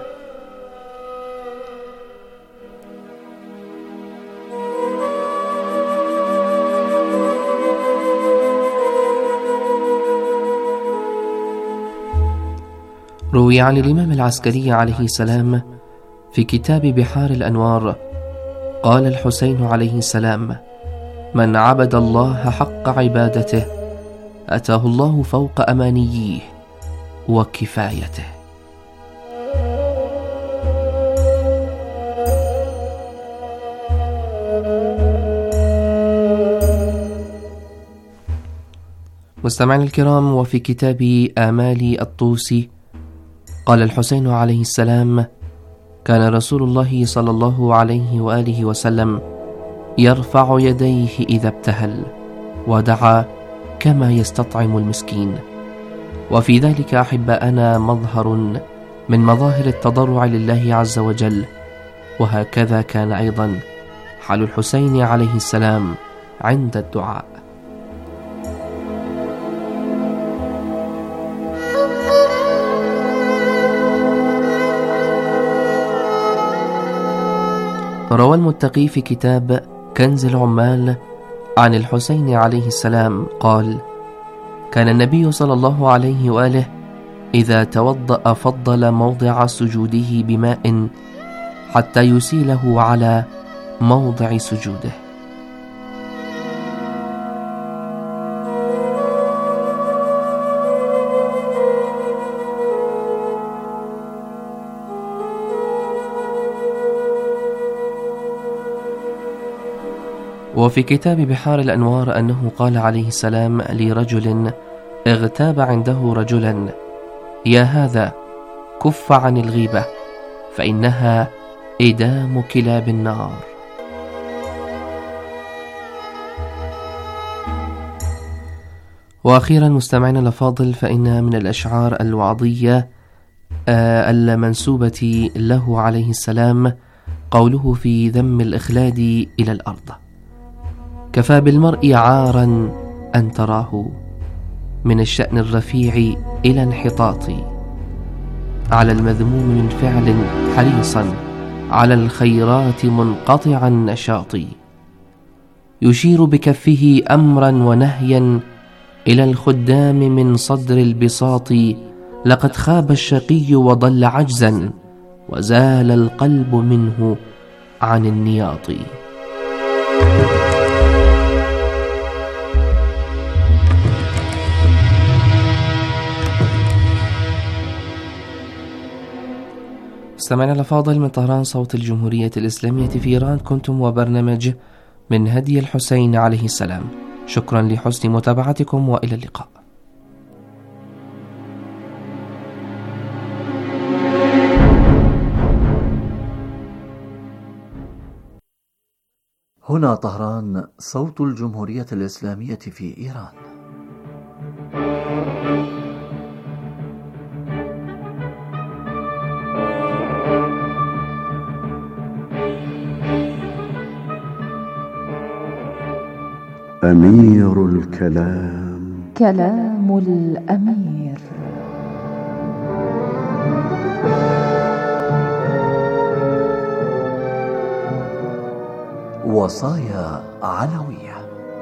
روي عن الإمام العسكري عليه السلام في كتاب بحار الأنوار قال الحسين عليه السلام: من عبد الله حق عبادته أتاه الله فوق أمانيه وكفايته. مستمعين الكرام، وفي كتاب آمال الطوسي قال الحسين عليه السلام: كان رسول الله صلى الله عليه وآله وسلم يرفع يديه إذا ابتهل ودعا كما يستطعم المسكين، وفي ذلك أحباءنا مظهر من مظاهر التضرع لله عز وجل. وهكذا كان أيضا حال الحسين عليه السلام عند الدعاء. روى المتقي في كتاب كنز العمال عن الحسين عليه السلام قال: كان النبي صلى الله عليه وآله إذا توضأ فضل موضع سجوده بماء حتى يسيله على موضع سجوده. وفي كتاب بحار الأنوار أنه قال عليه السلام لرجل اغتاب عنده رجلا: يا هذا كف عن الغيبة فإنها إدام كلاب النار. وأخيرا مستمعين الأفاضل، فإن من الأشعار الوعظية المنسوبة له عليه السلام قوله في ذم الإخلاد إلى الأرض: كفى بالمرء عارا أن تراه من الشأن الرفيع إلى انحطاط، على المذموم من فعل حريصا على الخيرات منقطع النشاط، يشير بكفه أمرا ونهيا إلى الخدام من صدر البساط، لقد خاب الشقي وضل عجزا وزال القلب منه عن النياط. استمعنا الأفاضل من طهران صوت الجمهورية الإسلامية في إيران، كنتم وبرنامج من هدي الحسين عليه السلام. شكرا لحسن متابعتكم وإلى اللقاء. هنا طهران صوت الجمهورية الإسلامية في إيران. أمير الكلام كلام الأمير. وصايا علوية.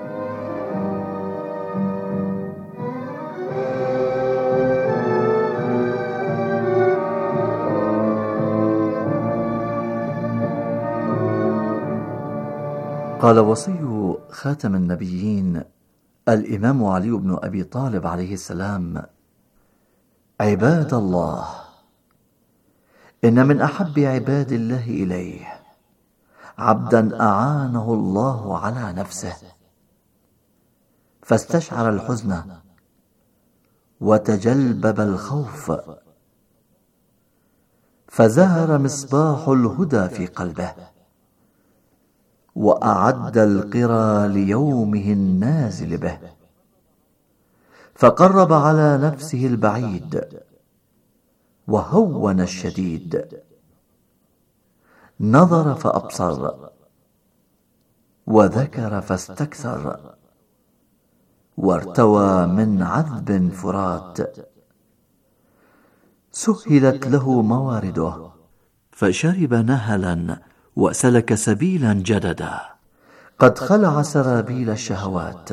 قال وصي خاتم النبيين الإمام علي بن أبي طالب عليه السلام: عباد الله، إن من أحب عباد الله إليه عبدا أعانه الله على نفسه فاستشعر الحزن وتجلبب الخوف، فزهر مصباح الهدى في قلبه، وأعد القرى ليومه النازل به، فقرب على نفسه البعيد وهون الشديد، نظر فأبصر وذكر فاستكثر، وارتوى من عذب فرات، سهلت له موارده، فشرب نهلا وسلك سبيلا جددا، قد خلع سرابيل الشهوات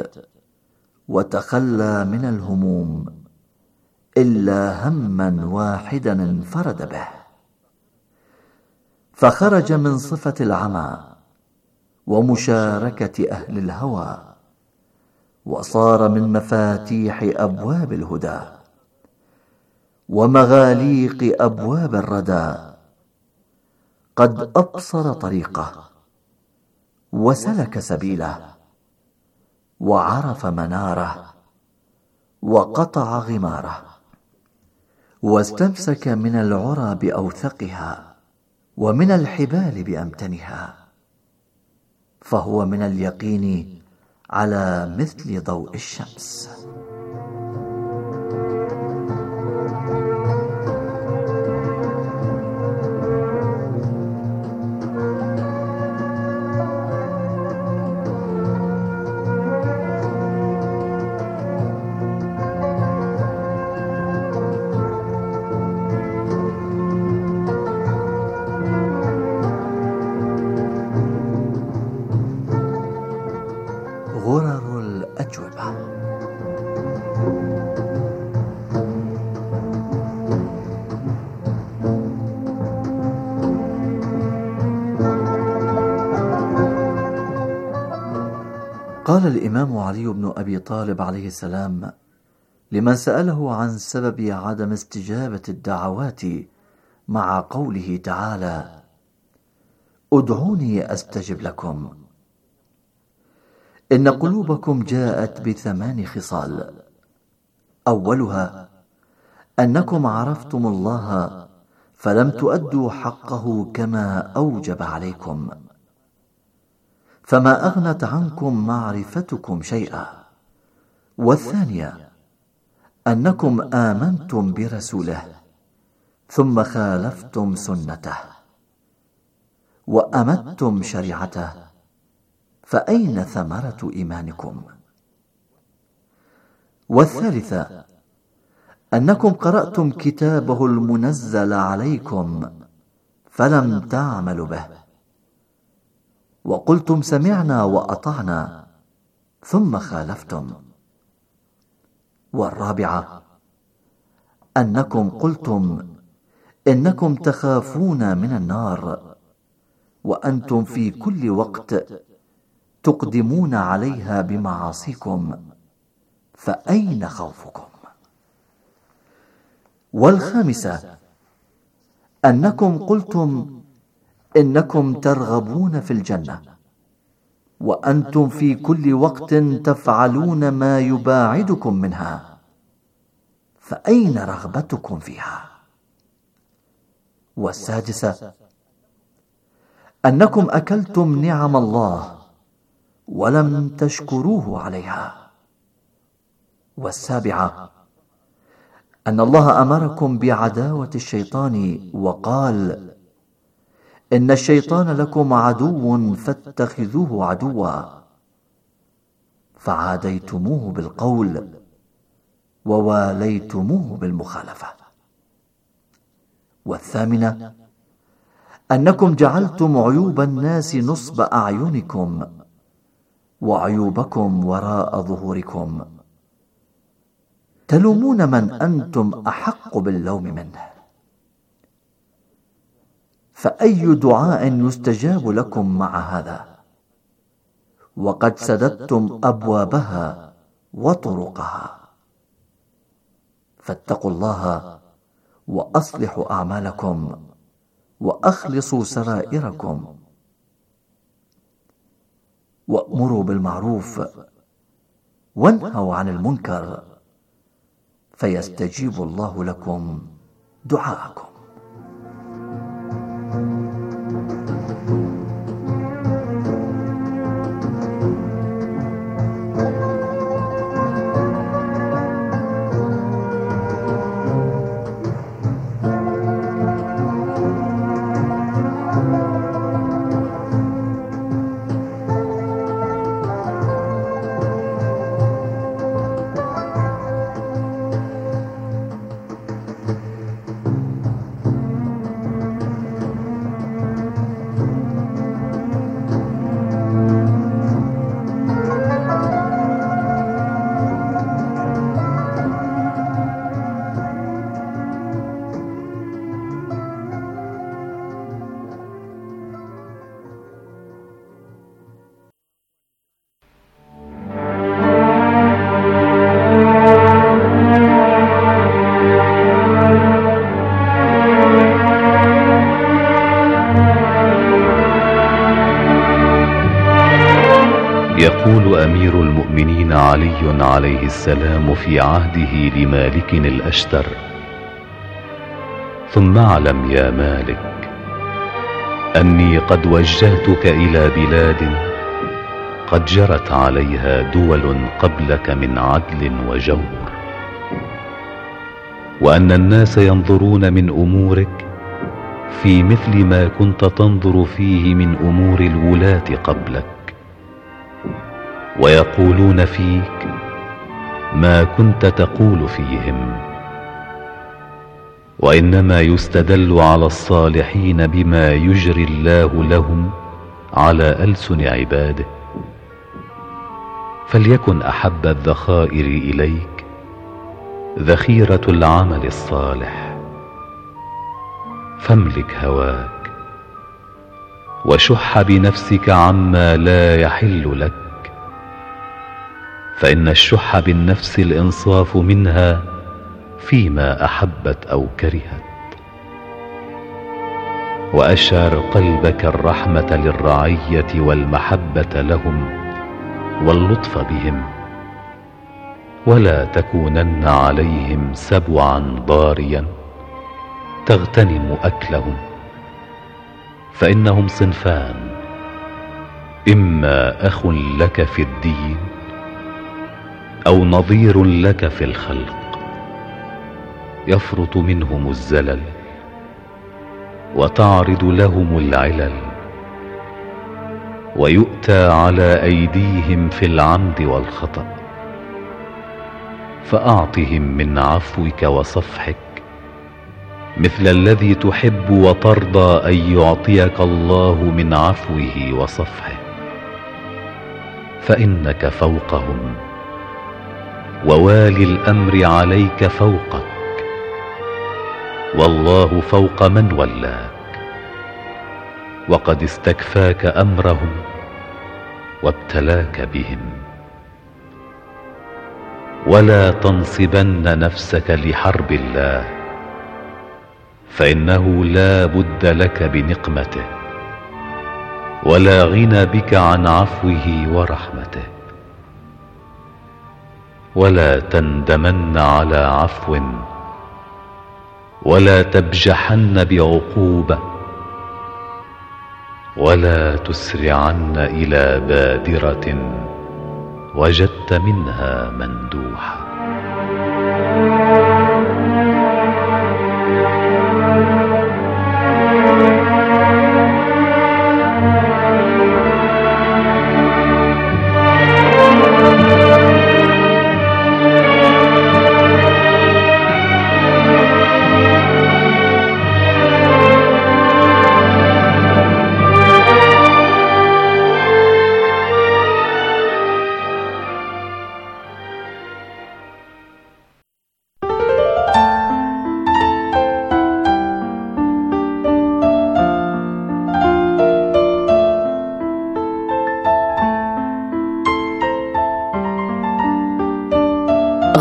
وتخلى من الهموم، إلا هما واحدا انفرد به، فخرج من صفة العمى ومشاركة أهل الهوى، وصار من مفاتيح أبواب الهدى ومغاليق أبواب الردى، قد أبصر طريقه وسلك سبيله، وعرف مناره وقطع غماره، واستمسك من العرى بأوثقها ومن الحبال بأمتنها، فهو من اليقين على مثل ضوء الشمس. غرر الأجوبة. قال الإمام علي بن أبي طالب عليه السلام لمن سأله عن سبب عدم استجابة الدعوات مع قوله تعالى: ادعوني أستجب لكم: إن قلوبكم جاءت بثمان خصال، أولها أنكم عرفتم الله فلم تؤدوا حقه كما أوجب عليكم، فما أغنت عنكم معرفتكم شيئا. والثانية أنكم آمنتم برسوله ثم خالفتم سنته وأمتم شريعته، فأين ثمرة إيمانكم؟ والثالثة أنكم قرأتم كتابه المنزل عليكم فلم تعملوا به، وقلتم سمعنا وأطعنا ثم خالفتم. والرابعة أنكم قلتم إنكم تخافون من النار، وأنتم في كل وقت تقدمون عليها بمعاصيكم، فأين خوفكم؟ والخامسة أنكم قلتم إنكم ترغبون في الجنة، وأنتم في كل وقت تفعلون ما يباعدكم منها، فأين رغبتكم فيها؟ والسادسة أنكم أكلتم نعم الله ولم تشكروه عليها. والسابعة أن الله أمركم بعداوة الشيطان وقال: إن الشيطان لكم عدو فاتخذوه عدوا، فعاديتموه بالقول وواليتموه بالمخالفة. والثامنة أنكم جعلتم عيوب الناس نصب أعينكم وعيوبكم وراء ظهوركم، تلومون من أنتم أحق باللوم منه. فأي دعاء يستجاب لكم مع هذا وقد سددتم أبوابها وطرقها؟ فاتقوا الله وأصلحوا أعمالكم وأخلصوا سرائركم، وأمروا بالمعروف وانهوا عن المنكر، فيستجيب الله لكم دعاءكم. يقول أمير المؤمنين علي عليه السلام في عهده لمالك الأشتر: ثم اعلم يا مالك أني قد وجهتك إلى بلاد قد جرت عليها دول قبلك من عدل وجور، وأن الناس ينظرون من أمورك في مثل ما كنت تنظر فيه من أمور الولاة قبلك، ويقولون فيك ما كنت تقول فيهم، وإنما يستدل على الصالحين بما يجري الله لهم على ألسن عباده. فليكن أحب الذخائر إليك ذخيرة العمل الصالح، فاملك هواك وشح بنفسك عما لا يحل لك، فإن الشح بالنفس الإنصاف منها فيما أحبت أو كرهت. وأشعر قلبك الرحمة للرعية والمحبة لهم واللطف بهم، ولا تكونن عليهم سبعا ضاريا تغتنم أكلهم، فإنهم صنفان: إما أخ لك في الدين أو نظير لك في الخلق، يفرط منهم الزلل وتعرض لهم العلل، ويؤتى على أيديهم في العمد والخطأ. فأعطهم من عفوك وصفحك مثل الذي تحب وترضى أن يعطيك الله من عفوه وصفحه، فإنك فوقهم، ووالي الأمر عليك فوقك، والله فوق من ولاك، وقد استكفاك أمرهم وابتلاك بهم. ولا تنصبن نفسك لحرب الله، فإنه لا بد لك بنقمته، ولا غنى بك عن عفوه ورحمته. ولا تندمن على عفو، ولا تبجحن بعقوبة، ولا تسرعن إلى بادرة وجدت منها مندوحة.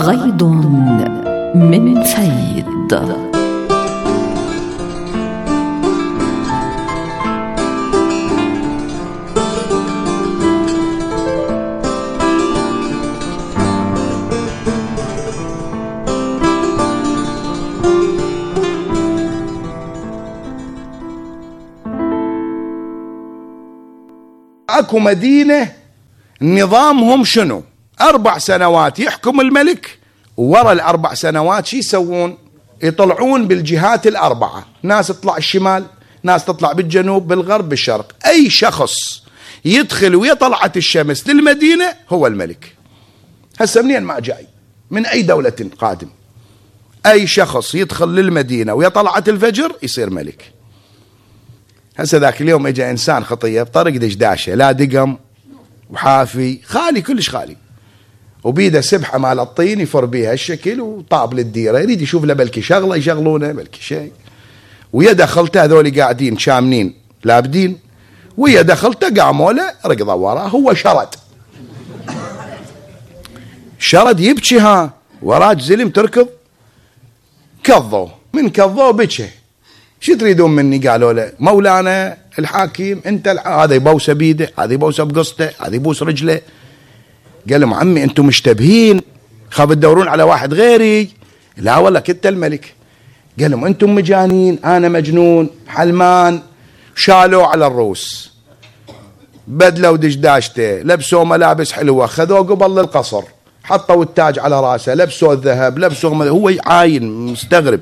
غيض من فيض. اكو مدينة نظامهم شنو؟ اربع سنوات يحكم الملك، وورا الاربع سنوات شي يسوون؟ يطلعون بالجهات الاربعة، ناس تطلع الشمال، ناس تطلع بالجنوب، بالغرب، بالشرق. اي شخص يدخل ويا طلعت الشمس للمدينة هو الملك. هسه منين ما جاي؟ من اي دولة قادم، اي شخص يدخل للمدينة ويا طلعت الفجر يصير ملك. هسه ذاك اليوم اجى انسان خطيه بطريق دشداشه، لا دقم وحافي، خالي كلش خالي، وبيده سبحه مال الطين يفر بيها الشكل وطاب للديره، يريد يشوف له بلكي شغله يشغلونه بلكي شيء، ويا دخلته هذول قاعدين شامنين لابدين، ويا دخلته قاموا له ركضوا وراه، هو شرد شرد يبكي، ها وراه زلم تركض، كضوا من كضوا بكي. شو تريدون مني؟ قالوا له مولانا الحاكم انت الع... هذا يبوس بيده، هذا يبوس بقصته، هذا يبوس رجله. قال لهم عمي انتم مشتبهين، خاف تدورون على واحد غيري. لا والله كنت الملك. قال لهم انتم مجانين، انا مجنون حلمان. شالوا على الروس، بدلوا دشداشته، لبسوا ملابس حلوه، خذوه قبل للقصر، حطوا التاج على راسه، لبسوا الذهب، لبسوا مل... هو عاين مستغرب.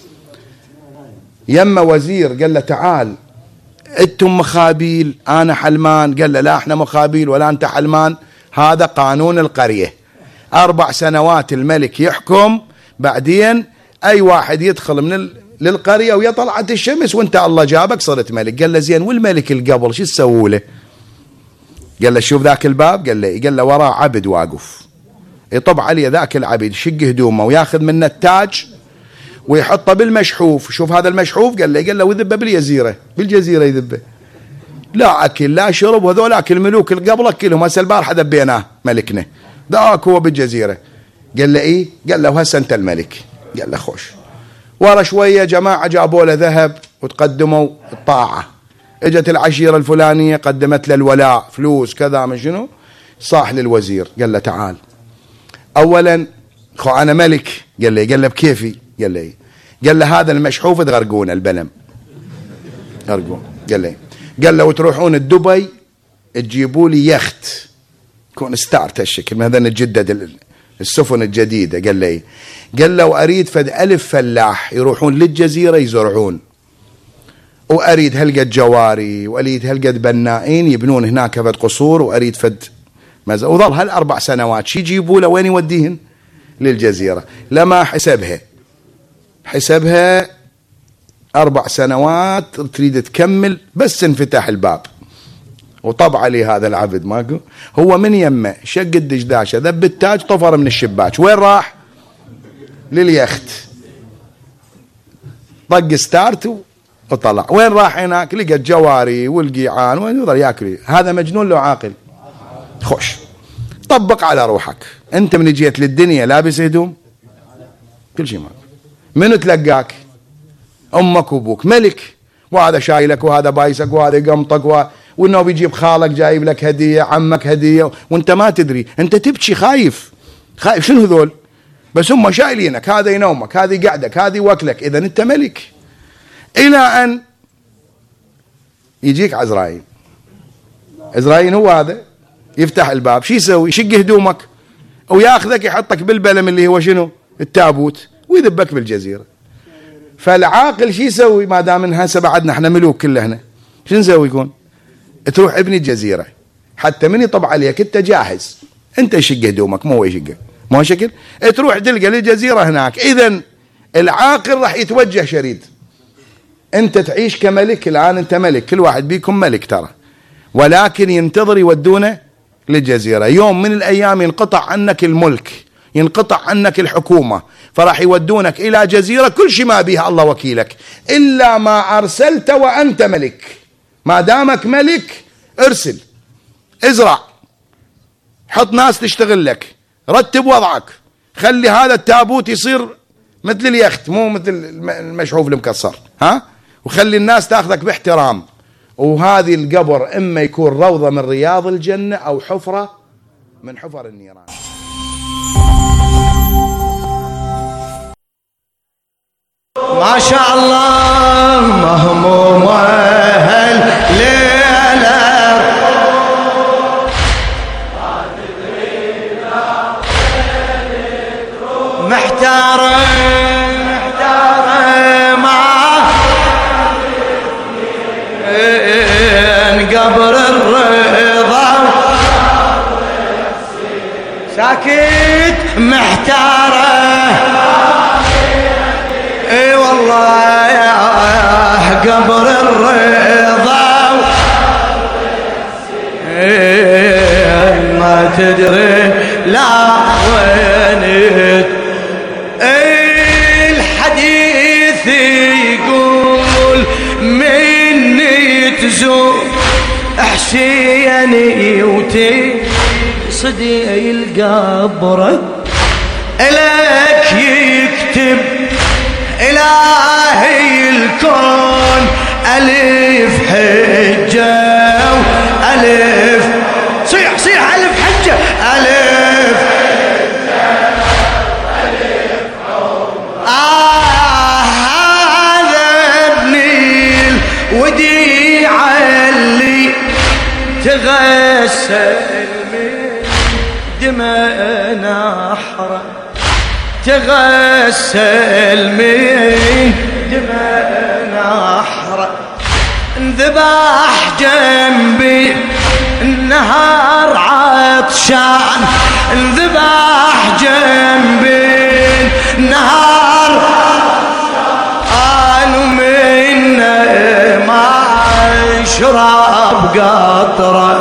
يما وزير قال له تعال انتم مخابيل انا حلمان. قال له لا احنا مخابيل ولا انت حلمان، هذا قانون القرية، اربع سنوات الملك يحكم، بعدين اي واحد يدخل من ال... للقرية ويا طلعت الشمس وانت الله جابك صرت ملك. قال له زين والملك القبل شو تسووا له؟ قال له شوف ذاك الباب، قال له قال له وراه عبد واقف، يطب عليه ذاك العبد، يشق هدومه وياخذ منه التاج ويحطه بالمشحوف. شوف هذا المشحوف، قال له قال له وذبه بالجزيره، بالجزيره يذبه، لا اكل لا شرب، وهذولاك الملوك اللي قبلك كلهم هسه البارحه ذبيناه ملكنا، ذاك هو بالجزيره. قال له ايه؟ قال له هسه انت الملك. قال له خوش. ورا شويه جماعه جابوا له ذهب وتقدموا الطاعه، اجت العشيره الفلانيه قدمت له الولاء، فلوس كذا من شنو، صاح للوزير قال له تعال اولا خو انا ملك. قال له قال له بكيفي؟ قال له قال له هذا المشحوف تغرقونه البلم، غرقون. قال له قال له وتروحون الدبي تجيبوا لي يخت يكون ستارت هالشكل، مثلا نتجدد السفن الجديده. قال له قال له واريد فد الف فلاح يروحون للجزيره يزرعون، واريد هلقد جواري، واريد هلقد بنائين يبنون هناك فد قصور، واريد فد مز... وظل هالاربع سنوات شي يجيبوا له وين يوديهن؟ للجزيره. لما حسبها حسبها أربع سنوات تريد تكمل، بس انفتح الباب وطبع لي هذا العبد ماكو، هو من يمه شق الدشداشة ذب التاج طفر من الشباك، وين راح؟ لليخت، طق ستارت وطلع. وين راح هناك؟ لقى الجواري والقيعان وين يظل ياكل. هذا مجنون لو عاقل. خوش طبق على روحك، انت من جيت للدنيا لابس هدوم كل شيء ماكو، منو تلقاك؟ امك وابوك، ملك، وهذا شايلك وهذا بايسك وهذا يقمطك و... وانه بيجيب خالك جايب لك هديه، عمك هديه، وانت ما تدري، انت تبكي خايف خايف شنو هذول؟ بس هم شايلينك، هذا ينومك، هذا يقعدك، هذا يوكلك، اذا انت ملك. الى ان يجيك عزرائيل. عزرائيل هو هذا يفتح الباب، شو يسوي؟ يشق هدومك وياخذك يحطك بالبلم اللي هو شنو؟ التابوت، ويذبك بالجزيره. فالعاقل شو يسوي؟ ما دام هسه بعدنا احنا ملوك كلنا، شو نسوي؟ يكون تروح ابني الجزيره حتى من يطب عليك انت جاهز، انت يشق هدومك مو هو يشقك، مو شكل تروح تلقى للجزيره هناك. اذا العاقل راح يتوجه شريد، انت تعيش كملك. الان انت ملك، كل واحد بيكم ملك ترى، ولكن ينتظر يودونه للجزيره. يوم من الايام ينقطع عنك الملك، ينقطع عنك الحكومة، فراح يودونك إلى جزيرة كل شيء ما بيها الله وكيلك، إلا ما أرسلت وأنت ملك. ما دامك ملك ارسل، ازرع، حط ناس تشتغل لك، رتب وضعك، خلي هذا التابوت يصير مثل اليخت، مو مثل المشحوف المكسر، ها، وخلي الناس تاخذك باحترام. وهذه القبر اما يكون روضة من رياض الجنة او حفرة من حفر النيران. ما شاء الله مهموم هالليلة محتارة محتارة مع قبر الرضا ساكت محتارة اي والله يا قبر الرضا ما تدري لا وين الحديث يقول مني تزور احشيني وتصدي القبر لك يكتب إلهي الكون ألف حجة ألف صيح صيح ألف حجة ألف حجة ألف آه هذا ابني الوديع اللي تغسل من دماء نحره تغسل من دماء نحره انذبح جنبي النهار عطشان انذبح جنبي النهار عطشان ومنه ما شرب قطره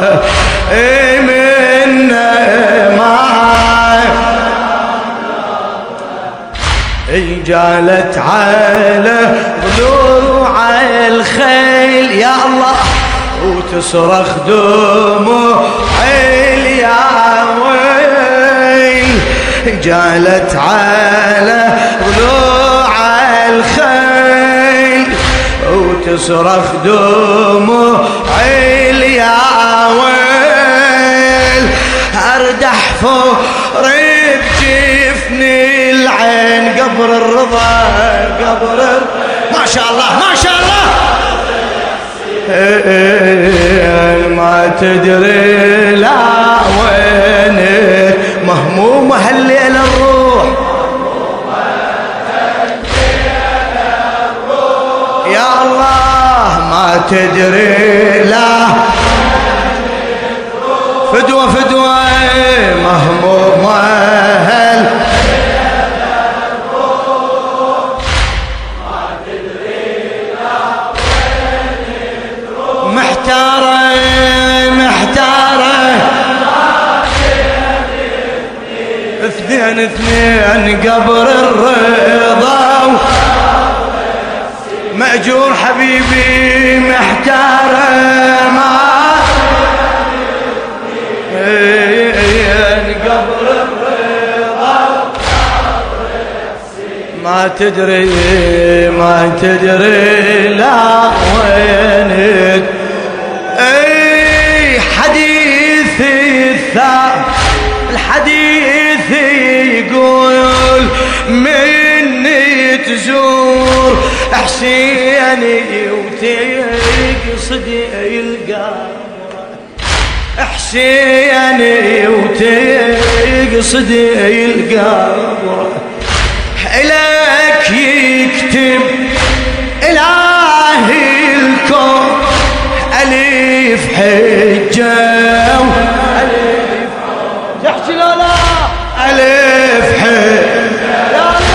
منه ما جالت على ضلوع الخيل يا الله وتصرخ دموع يا ويل جالت على ضلوع الخيل وتصرخ دموع يا ويل اردح فوق جفني العين قبر الرضا قبر ما شاء الله ما شاء الله ما تدري لا وين مهمومة هالليلة الروح يا الله ما تدري لا فدوة فدوة مهمومة هل محتارة محتارة اثنين اثنين قبر الرضا مأجور حبيبي محتارة ما قبر الرضا ما تدري ما تدري لا وينك اي حديث الثار الحديث يقول مني تزور احسيني وتقصدي القبر احسيني وتقصدي القبر إلك يكتب إلهي الكون ألف حي